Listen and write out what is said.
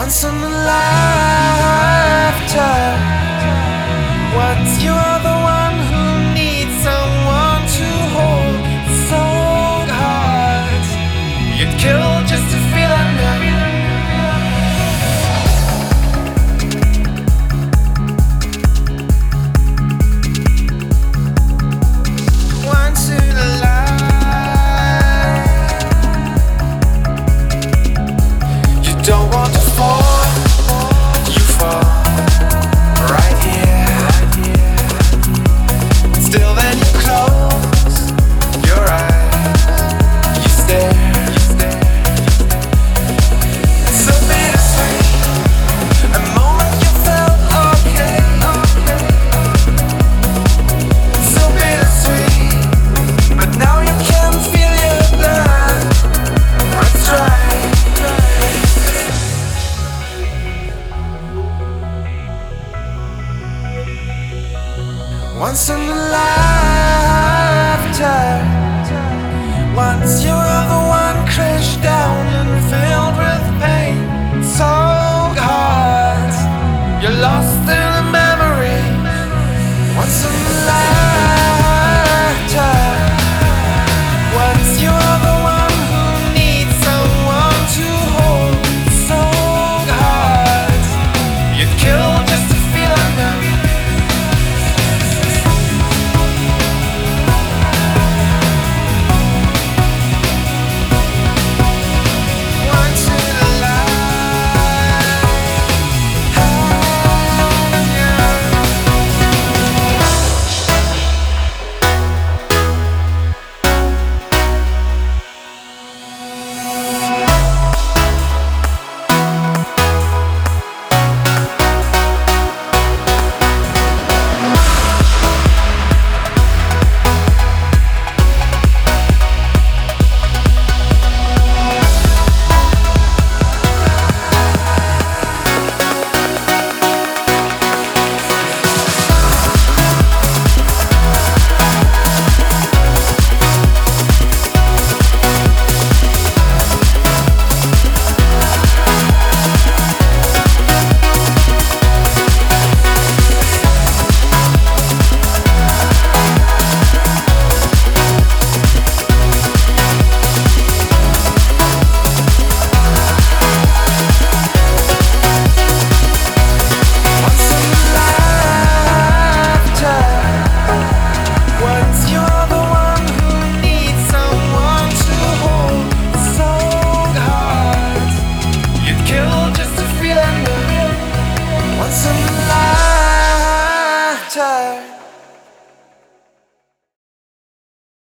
Once in a lifetime. Once you are the one who needs someone to hold so hard. You'd kill just to feel enough. Once in a life. You don't want to fall, you fall right here. Still then you close your eyes, you stare. It's so bittersweet. A moment you felt okay. So bittersweet. But now you can feel your blood. Let's try. Once in a lifetime. Once you were the one crushed down and filled with pain so hard. You're lost in a memory. Once in a lifetime. Once you are the one who needs someone to hold so hard. You'd kill just to feel enough. Once in a lifetime.